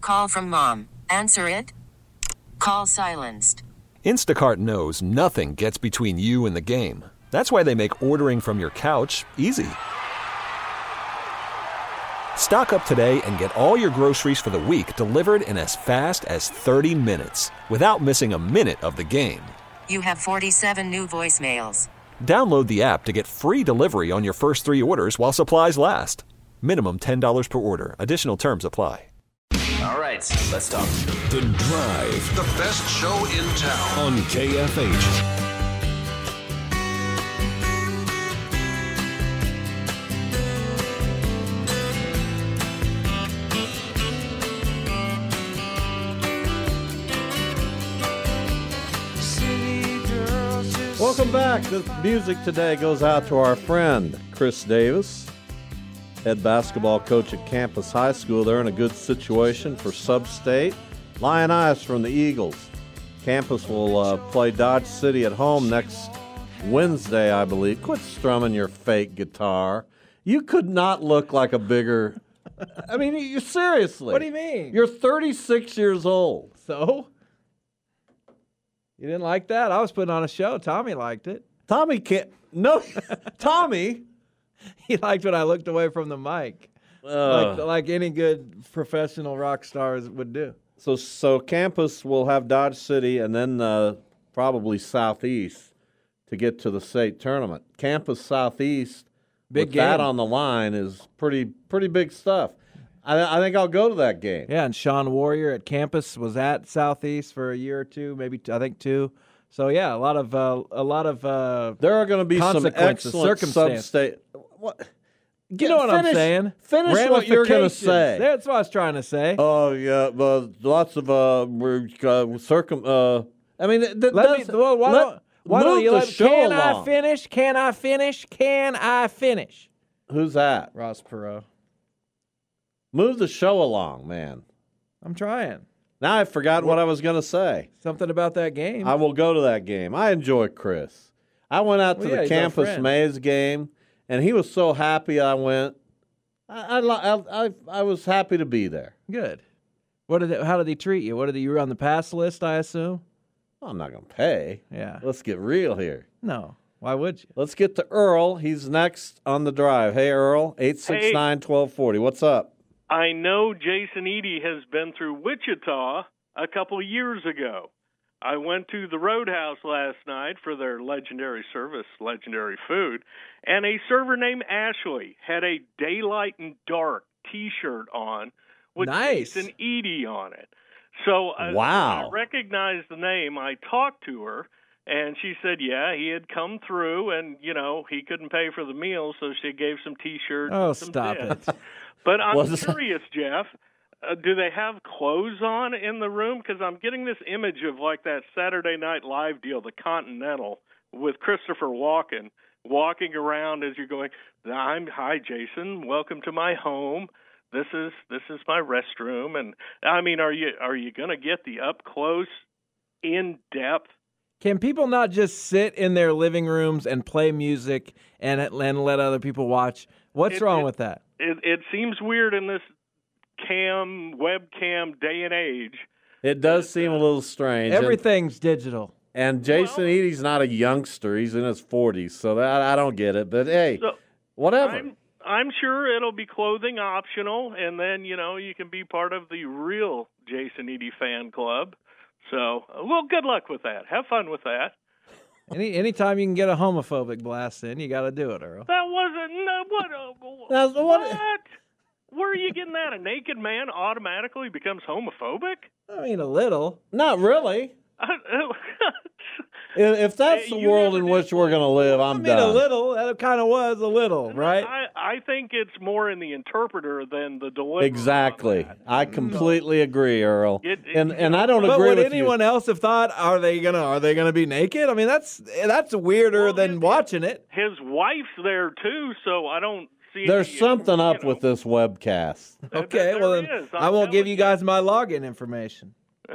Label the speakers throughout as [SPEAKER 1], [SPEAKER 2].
[SPEAKER 1] Call from mom. Answer it. Call silenced.
[SPEAKER 2] Instacart knows nothing gets between you and the game. That's why they make ordering from your couch easy. Stock up today and get all your groceries for the week delivered in as fast as 30 minutes without missing a minute of the game.
[SPEAKER 1] You have 47 new voicemails.
[SPEAKER 2] Download the app to get free delivery on your first 3 orders while supplies last. Minimum $10 per order. Additional terms apply.
[SPEAKER 3] All right, let's talk.
[SPEAKER 4] The Drive.
[SPEAKER 5] The best show in town.
[SPEAKER 4] On KFH.
[SPEAKER 6] Welcome back. The music today goes out to our friend, Chris Davis, head basketball coach at Campus High School. They're in a good situation for sub-state. Lion Eyes from the Eagles. Campus will play Dodge City at home next Wednesday, I believe. Quit strumming your fake guitar. You could not look like a bigger... I mean, you seriously.
[SPEAKER 7] What do you mean?
[SPEAKER 6] You're 36 years old.
[SPEAKER 7] So? You didn't like that? I was putting on a show. Tommy liked it.
[SPEAKER 6] Tommy can't... No, Tommy...
[SPEAKER 7] He liked when I looked away from the mic, like any good professional rock stars would do.
[SPEAKER 6] So Campus will have Dodge City and then probably Southeast to get to the state tournament. Campus Southeast,
[SPEAKER 7] big
[SPEAKER 6] with
[SPEAKER 7] game.
[SPEAKER 6] that on the line, is pretty big stuff. I think I'll go to that game.
[SPEAKER 7] Yeah, and Sean Warrior at Campus was at Southeast for a year or two, maybe I think 2. So yeah, a lot of
[SPEAKER 6] there are going to be some excellent sub-state. What?
[SPEAKER 7] You know what I'm saying?
[SPEAKER 6] Finish what you're going to say.
[SPEAKER 7] That's what I was trying to say.
[SPEAKER 6] Oh yeah, but lots of I mean, why don't you let
[SPEAKER 7] Can I finish? Can I finish? Can I finish?
[SPEAKER 6] Who's that?
[SPEAKER 7] Ross Perot.
[SPEAKER 6] Move the show along, man.
[SPEAKER 7] I'm trying.
[SPEAKER 6] Now I've forgotten what I was going to say.
[SPEAKER 7] Something about that game.
[SPEAKER 6] I will go to that game. I enjoy Chris. I went out to the Campus Mays game, and he was so happy I went. I was happy to be there.
[SPEAKER 7] Good. How did he treat you? You were on the pass list, I assume?
[SPEAKER 6] Well, I'm not going to pay.
[SPEAKER 7] Yeah.
[SPEAKER 6] Let's get real here.
[SPEAKER 7] No. Why would you?
[SPEAKER 6] Let's get to Earl. He's next on the drive. Hey, Earl, 869-1240. What's up?
[SPEAKER 8] I know Jason Eady has been through Wichita a couple of years ago. I went to the Roadhouse last night for their legendary service, legendary food, and a server named Ashley had a Daylight and Dark T-shirt on with Jason Eady on it. So
[SPEAKER 6] wow.
[SPEAKER 8] I recognized the name. I talked to her, and she said, yeah, he had come through, and, he couldn't pay for the meal, so she gave some T-shirts and some
[SPEAKER 7] stop it.
[SPEAKER 8] But I'm curious, Jeff, do they have clothes on in the room? Because I'm getting this image of like that Saturday Night Live deal, the Continental, with Christopher Walken walking around as you're going, hi, Jason, welcome to my home. This is my restroom. And, I mean, are you going to get the up-close, in-depth?
[SPEAKER 7] Can people not just sit in their living rooms and play music and let other people watch? What's wrong with that?
[SPEAKER 8] It seems weird in this webcam day and age.
[SPEAKER 6] It does seem a little strange.
[SPEAKER 7] Everything's digital.
[SPEAKER 6] And Jason Eady's not a youngster. He's in his 40s, so I don't get it. But, hey, whatever.
[SPEAKER 8] I'm sure it'll be clothing optional, and then, you can be part of the real Jason Eady fan club. So, good luck with that. Have fun with that.
[SPEAKER 7] Anytime you can get a homophobic blast in, you got to do it, Earl.
[SPEAKER 8] That wasn't what? Where are you getting that? A naked man automatically becomes homophobic?
[SPEAKER 7] I mean, a little.
[SPEAKER 6] Not really. If that's the world in which we're going to live, I'm done.
[SPEAKER 7] A little. That kind of was a little, right?
[SPEAKER 8] I think it's more in the interpreter than the deliverer.
[SPEAKER 6] Exactly. I completely agree, Earl. And I don't agree with you.
[SPEAKER 7] But would anyone else have thought, are they gonna be naked? I mean, that's weirder than watching it.
[SPEAKER 8] His wife's there too, so I don't see.
[SPEAKER 6] There's something up with this webcast.
[SPEAKER 7] Okay, well then I won't give you guys my login information.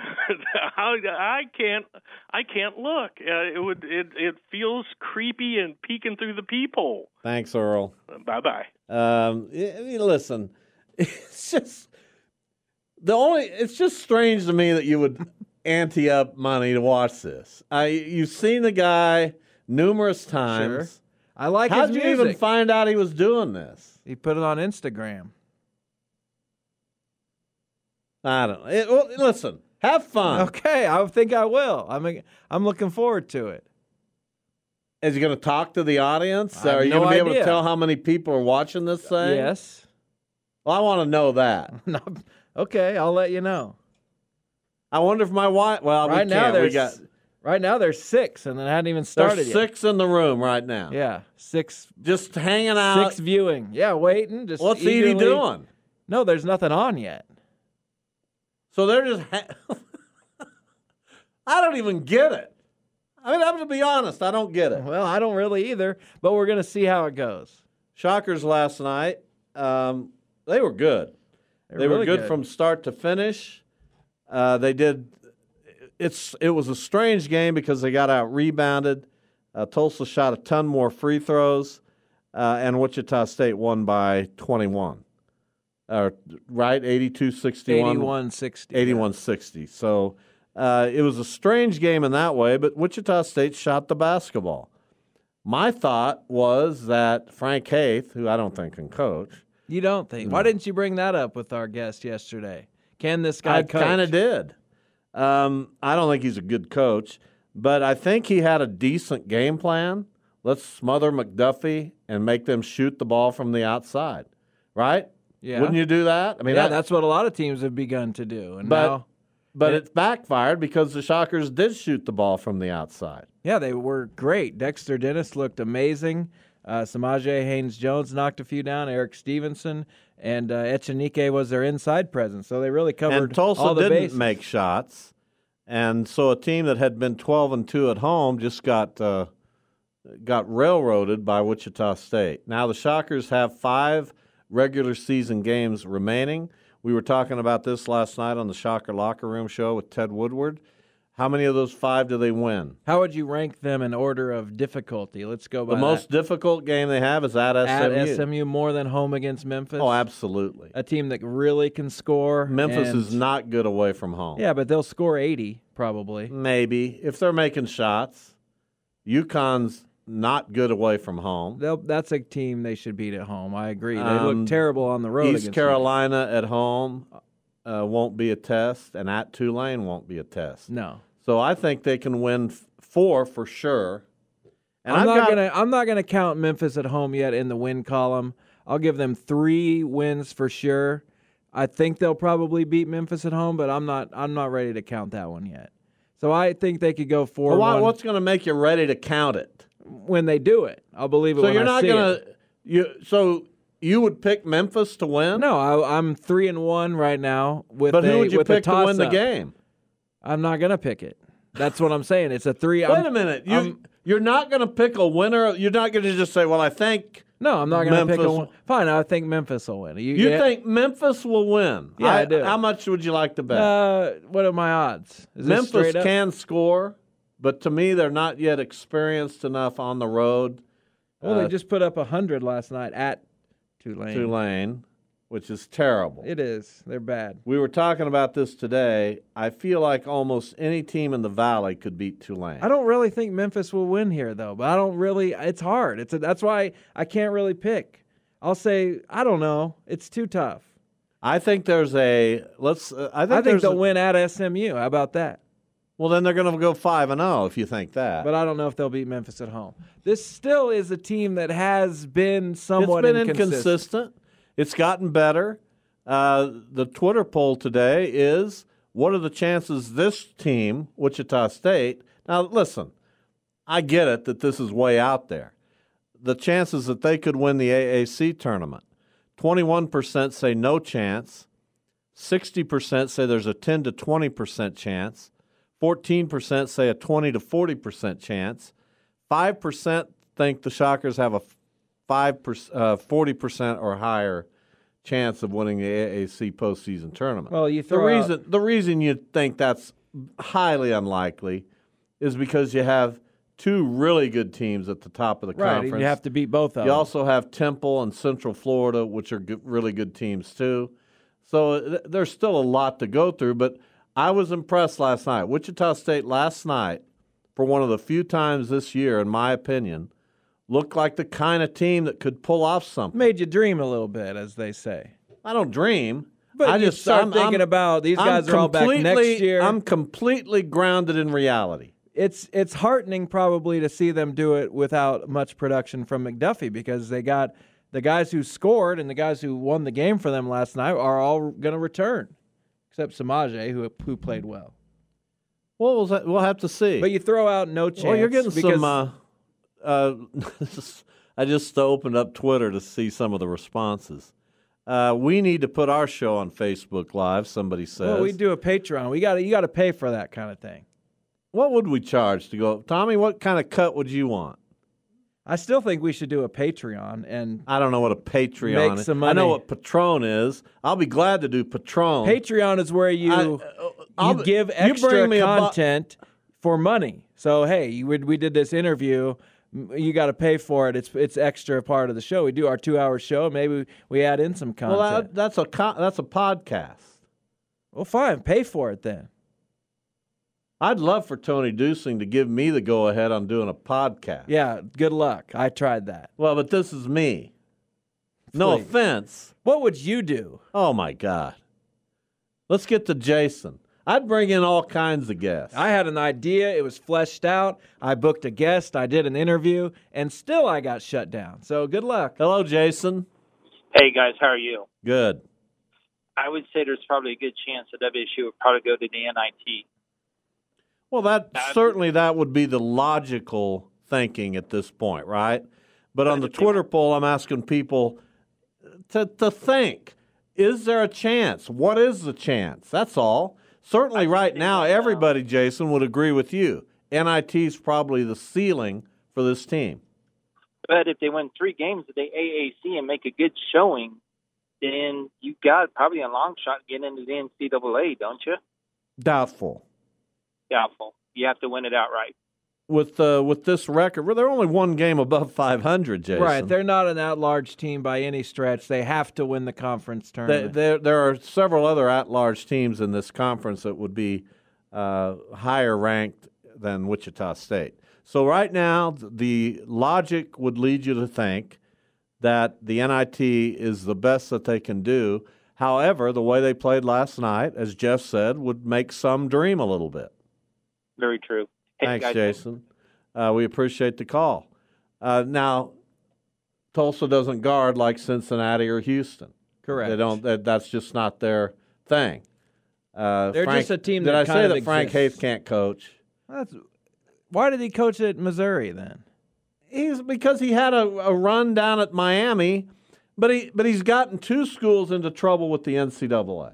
[SPEAKER 8] I can't look. It feels creepy and peeking through the peephole.
[SPEAKER 6] Thanks, Earl.
[SPEAKER 8] Bye-bye.
[SPEAKER 6] Listen, it's just It's just strange to me that you would ante up money to watch this. You've seen the guy numerous times.
[SPEAKER 7] Sure. I like his
[SPEAKER 6] How'd
[SPEAKER 7] music.
[SPEAKER 6] you even find out he was doing this?
[SPEAKER 7] He put it on Instagram.
[SPEAKER 6] I don't know. Well, listen, have fun.
[SPEAKER 7] Okay, I think I will. I'm looking forward to it.
[SPEAKER 6] Is he going to talk to the audience?
[SPEAKER 7] I have
[SPEAKER 6] Are you
[SPEAKER 7] no
[SPEAKER 6] going to be able to
[SPEAKER 7] idea.
[SPEAKER 6] tell how many people are watching this thing?
[SPEAKER 7] Yes.
[SPEAKER 6] Well, I want to know that.
[SPEAKER 7] Okay, I'll let you know.
[SPEAKER 6] I wonder if my wife. Well,
[SPEAKER 7] Right
[SPEAKER 6] we
[SPEAKER 7] now
[SPEAKER 6] can't.
[SPEAKER 7] there's right now there's 6, and it hadn't even started
[SPEAKER 6] There's
[SPEAKER 7] yet.
[SPEAKER 6] 6 in the room right now.
[SPEAKER 7] Yeah, 6.
[SPEAKER 6] Just hanging out.
[SPEAKER 7] 6 viewing. Yeah, waiting. Just
[SPEAKER 6] What's Edie
[SPEAKER 7] eagerly-
[SPEAKER 6] doing?
[SPEAKER 7] No, there's nothing on yet.
[SPEAKER 6] So they're just. I don't even get it. I mean, I'm going to be honest. I don't get it.
[SPEAKER 7] Well, I don't really either, but we're going to see how it goes.
[SPEAKER 6] Shockers last night. They were good. They were
[SPEAKER 7] really
[SPEAKER 6] good from start to finish. They did. It was a strange game because they got out rebounded. Tulsa shot a ton more free throws, and Wichita State won by 21. Right, 82-61.
[SPEAKER 7] 81-60.
[SPEAKER 6] 81-60. So it was a strange game in that way, but Wichita State shot the basketball. My thought was that Frank Haith, who I don't think can coach.
[SPEAKER 7] You don't think? Why didn't you bring that up with our guest yesterday? Can this guy coach?
[SPEAKER 6] I kind of did. I don't think he's a good coach, but I think he had a decent game plan. Let's smother McDuffie and make them shoot the ball from the outside, right?
[SPEAKER 7] Yeah.
[SPEAKER 6] Wouldn't you do that? I mean,
[SPEAKER 7] that's what a lot of teams have begun to do. And now,
[SPEAKER 6] but it's backfired because the Shockers did shoot the ball from the outside.
[SPEAKER 7] yeah, they were great. Dexter Dennis looked amazing. Samaje Haynes-Jones knocked a few down. Eric Stevenson and Echenike was their inside presence. So they really covered
[SPEAKER 6] And Tulsa
[SPEAKER 7] all the
[SPEAKER 6] didn't
[SPEAKER 7] bases.
[SPEAKER 6] make shots, and so a team that had been 12-2 at home just got railroaded by Wichita State. Now the Shockers have 5 regular season games remaining. We were talking about this last night on the Shocker Locker Room show with Ted Woodward. How many of those 5 do they win?
[SPEAKER 7] How would you rank them in order of difficulty? Let's go by
[SPEAKER 6] The most difficult game they have is at SMU.
[SPEAKER 7] At SMU more than home against Memphis.
[SPEAKER 6] Oh, absolutely.
[SPEAKER 7] A team that really can score.
[SPEAKER 6] Memphis
[SPEAKER 7] and-
[SPEAKER 6] is not good away from home.
[SPEAKER 7] Yeah, but they'll score 80 probably.
[SPEAKER 6] Maybe, if they're making shots. UConn's not good away from home.
[SPEAKER 7] That's a team they should beat at home. I agree. They
[SPEAKER 6] Um,
[SPEAKER 7] look terrible on the road.
[SPEAKER 6] East
[SPEAKER 7] against
[SPEAKER 6] Carolina at home won't be a test, and at Tulane won't be a test.
[SPEAKER 7] No,
[SPEAKER 6] So I think they can win 4 for sure. And
[SPEAKER 7] I'm not gonna count Memphis at home yet in the win column. I'll give them 3 wins for sure. I think they'll probably beat Memphis at home, but I'm not ready to count that one yet. So I think they could go 4-1
[SPEAKER 6] what's going to make you ready to count it?
[SPEAKER 7] when they do it. I'll believe it.
[SPEAKER 6] So
[SPEAKER 7] when
[SPEAKER 6] you're
[SPEAKER 7] I
[SPEAKER 6] not
[SPEAKER 7] see
[SPEAKER 6] going
[SPEAKER 7] it.
[SPEAKER 6] to. So you would pick Memphis to win?
[SPEAKER 7] No, I'm 3-1 right now with
[SPEAKER 6] But who would you
[SPEAKER 7] with a
[SPEAKER 6] pick to win the
[SPEAKER 7] toss-up.
[SPEAKER 6] game?
[SPEAKER 7] I'm not gonna pick it. That's what I'm saying. It's a 3.
[SPEAKER 6] Wait a minute. You're not going to pick a winner. You're not going to just say, well, I think.
[SPEAKER 7] No, I'm not going to pick a
[SPEAKER 6] Memphis-
[SPEAKER 7] one. Fine, I think Memphis will win.
[SPEAKER 6] You think Memphis will win?
[SPEAKER 7] Yeah, I do.
[SPEAKER 6] How much would you like to bet?
[SPEAKER 7] what are my odds? Is this
[SPEAKER 6] Memphis
[SPEAKER 7] straight up?
[SPEAKER 6] can score, but to me, they're not yet experienced enough on the road.
[SPEAKER 7] Well, they just put up 100 last night at Tulane.
[SPEAKER 6] Which is terrible.
[SPEAKER 7] It is. They're bad.
[SPEAKER 6] We were talking about this today. I feel like almost any team in the Valley could beat Tulane.
[SPEAKER 7] I don't really think Memphis will win here, though. But I don't really. It's hard. That's why I can't really pick. I'll say I don't know. It's too tough.
[SPEAKER 6] I think there's a let's. I think
[SPEAKER 7] they'll
[SPEAKER 6] there's
[SPEAKER 7] win at SMU. How about that?
[SPEAKER 6] Well, then they're going to go 5-0 if you think that.
[SPEAKER 7] But I don't know if they'll beat Memphis at home. This still is a team that has been somewhat
[SPEAKER 6] it's been
[SPEAKER 7] inconsistent.
[SPEAKER 6] inconsistent. It's gotten better. The Twitter poll today is, what are the chances this team, Wichita State, now listen, I get it that this is way out there. The chances that they could win the AAC tournament, 21% say no chance, 60% say there's a 10 to 20% chance, 14% say a 20 to 40% chance, 5% think the Shockers have a 40% or higher chance of winning the AAC postseason tournament.
[SPEAKER 7] Well, you throw
[SPEAKER 6] the reason you think that's highly unlikely is because you have 2 really good teams at the top of the
[SPEAKER 7] right,
[SPEAKER 6] conference.
[SPEAKER 7] and you have to beat both of
[SPEAKER 6] You
[SPEAKER 7] them.
[SPEAKER 6] also have Temple and Central Florida, which are really good teams too. So there's still a lot to go through, but I was impressed last night. Wichita State last night, for one of the few times this year, in my opinion, looked like the kind of team that could pull off something.
[SPEAKER 7] Made you dream a little bit, as they say.
[SPEAKER 6] I don't dream.
[SPEAKER 7] But
[SPEAKER 6] I
[SPEAKER 7] you
[SPEAKER 6] just
[SPEAKER 7] start thinking about these guys are all back next year.
[SPEAKER 6] I'm completely grounded in reality.
[SPEAKER 7] It's heartening probably to see them do it without much production from McDuffie, because they got the guys who scored and the guys who won the game for them last night are all going to return, except Samaje, who played well.
[SPEAKER 6] Well, we'll have to see.
[SPEAKER 7] But you throw out no chance.
[SPEAKER 6] Well, you're getting some. I just opened up Twitter to see some of the responses. We need to put our show on Facebook Live, somebody says.
[SPEAKER 7] Well, we do a Patreon. You got to pay for that kind of thing.
[SPEAKER 6] What would we charge to go? Tommy, what kind of cut would you want?
[SPEAKER 7] I still think we should do a Patreon. And
[SPEAKER 6] I don't know what a Patreon is.
[SPEAKER 7] Some money.
[SPEAKER 6] I know what Patron is. I'll be glad to do Patron.
[SPEAKER 7] Patreon is where you give extra content for money. So, hey, we did this interview. You got to pay for it. It's extra part of the show. We do our 2-hour show. Maybe we add in some content.
[SPEAKER 6] Well, that's a podcast.
[SPEAKER 7] Well, fine. Pay for it then.
[SPEAKER 6] I'd love for Tony Dusing to give me the go-ahead on doing a podcast.
[SPEAKER 7] Yeah, good luck. I tried that.
[SPEAKER 6] Well, but this is me. Please. No offense.
[SPEAKER 7] What would you do?
[SPEAKER 6] Oh, my God. Let's get to Jason. I'd bring in all kinds of guests.
[SPEAKER 7] I had an idea. It was fleshed out. I booked a guest. I did an interview, and still I got shut down. So good luck.
[SPEAKER 6] Hello, Jason.
[SPEAKER 9] Hey, guys. How are you?
[SPEAKER 6] Good.
[SPEAKER 9] I would say there's probably a good chance that WSU would probably go to the NIT.
[SPEAKER 6] Well, that would be the logical thinking at this point, right? But on the Twitter poll, I'm asking people to think. Is there a chance? What is the chance? That's all. Certainly right now, everybody, Jason, would agree with you. NIT is probably the ceiling for this team.
[SPEAKER 9] But if they win 3 games at the AAC and make a good showing, then you got probably a long shot getting into the NCAA, don't you?
[SPEAKER 6] Doubtful. You have to win it outright. With this record, they're only 1 game above 500, Jason.
[SPEAKER 7] Right, they're not an at-large team by any stretch. They have to win the conference tournament.
[SPEAKER 6] There are several other at-large teams in this conference that would be higher ranked than Wichita State. So right now, the logic would lead you to think that the NIT is the best that they can do. However, the way they played last night, as Jeff said, would make some dream a little bit.
[SPEAKER 9] Very true. Hey,
[SPEAKER 6] thanks,
[SPEAKER 9] guys.
[SPEAKER 6] Jason. We appreciate the call. Now, Tulsa doesn't guard like Cincinnati or Houston.
[SPEAKER 7] Correct.
[SPEAKER 6] They don't. That's just not their thing.
[SPEAKER 7] They're just a team
[SPEAKER 6] that
[SPEAKER 7] that
[SPEAKER 6] Did I
[SPEAKER 7] kind
[SPEAKER 6] say
[SPEAKER 7] of
[SPEAKER 6] that Frank
[SPEAKER 7] exists.
[SPEAKER 6] Haith can't coach?
[SPEAKER 7] Why did he coach at Missouri then?
[SPEAKER 6] Because he had a run down at Miami, but he's gotten 2 schools into trouble with the NCAA.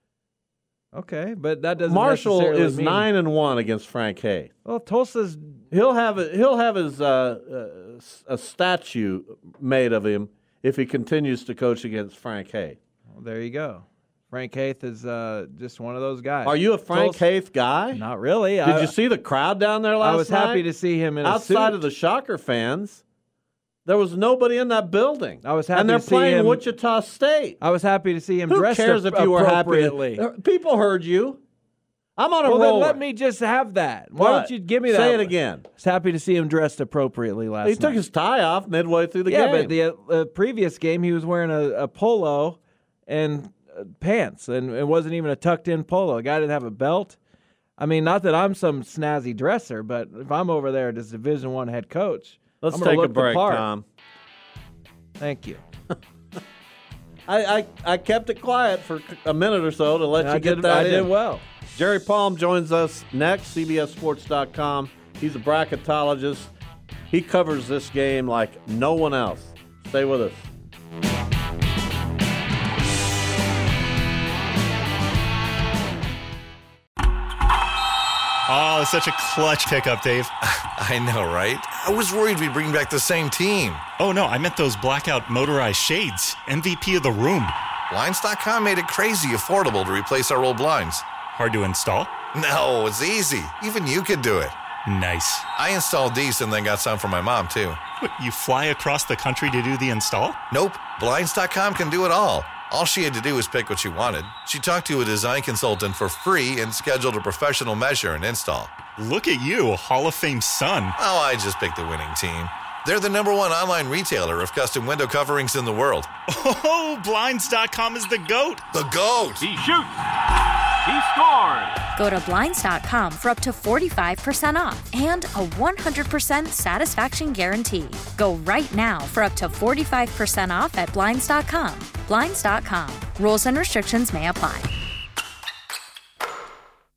[SPEAKER 7] Okay, but that doesn't.
[SPEAKER 6] Marshall
[SPEAKER 7] necessarily
[SPEAKER 6] is
[SPEAKER 7] mean...
[SPEAKER 6] 9-1 against Frank Haith.
[SPEAKER 7] Well, Tulsa's
[SPEAKER 6] he'll have his a statue made of him if he continues to coach against Frank Haith.
[SPEAKER 7] Well, there you go. Frank Haith is just one of those guys.
[SPEAKER 6] Are you a Frank Haith guy?
[SPEAKER 7] Not really.
[SPEAKER 6] Did you see the crowd down there last night?
[SPEAKER 7] I was happy to see him in a suit.
[SPEAKER 6] Outside of the Shocker fans, there was nobody in that building.
[SPEAKER 7] I was happy
[SPEAKER 6] and they're
[SPEAKER 7] to see
[SPEAKER 6] playing
[SPEAKER 7] him,
[SPEAKER 6] Wichita State.
[SPEAKER 7] I was happy to see him
[SPEAKER 6] Who
[SPEAKER 7] dressed
[SPEAKER 6] cares if you were
[SPEAKER 7] appropriately.
[SPEAKER 6] happy? People heard you. I'm on a
[SPEAKER 7] roll.
[SPEAKER 6] roll.
[SPEAKER 7] Then let me just have that. Why don't you give me that?
[SPEAKER 6] Say it again.
[SPEAKER 7] I was happy to see him dressed appropriately last night.
[SPEAKER 6] He took his tie off midway through the game.
[SPEAKER 7] Yeah, but the previous game he was wearing a polo and pants, and it wasn't even a tucked-in polo. The guy didn't have a belt. I mean, not that I'm some snazzy dresser, but if I'm over there as Division I head coach,
[SPEAKER 6] let's
[SPEAKER 7] I'm gonna
[SPEAKER 6] take
[SPEAKER 7] look
[SPEAKER 6] a break,
[SPEAKER 7] the part.
[SPEAKER 6] Tom.
[SPEAKER 7] Thank you.
[SPEAKER 6] I kept it quiet for a minute or so to let you get that in.
[SPEAKER 7] I did well.
[SPEAKER 6] Jerry Palm joins us next, CBSSports.com. He's a bracketologist. He covers this game like no one else. Stay with us.
[SPEAKER 10] Oh, such a clutch pickup, Dave.
[SPEAKER 11] I know, right? I was worried we'd bring back the same team.
[SPEAKER 10] Oh, no, I meant those blackout motorized shades. MVP of the room.
[SPEAKER 11] Blinds.com made it crazy affordable to replace our old blinds.
[SPEAKER 10] Hard to install?
[SPEAKER 11] No, it's easy. Even you could do it.
[SPEAKER 10] Nice.
[SPEAKER 11] I installed these and then got some for my mom, too.
[SPEAKER 10] What, you fly across the country to do the install?
[SPEAKER 11] Nope. Blinds.com can do it all. All she had to do was pick what she wanted. She talked to a design consultant for free and scheduled a professional measure and install.
[SPEAKER 10] Look at you, Hall of Fame son.
[SPEAKER 11] Oh, I just picked the winning team. They're the #1 online retailer of custom window coverings in the world.
[SPEAKER 10] Oh, Blinds.com is the GOAT.
[SPEAKER 11] The GOAT!
[SPEAKER 3] He shoots. He scores.
[SPEAKER 12] Go to Blinds.com for up to 45% off and a 100% satisfaction guarantee. Go right now for up to 45% off at Blinds.com. Blinds.com. Rules and restrictions may apply.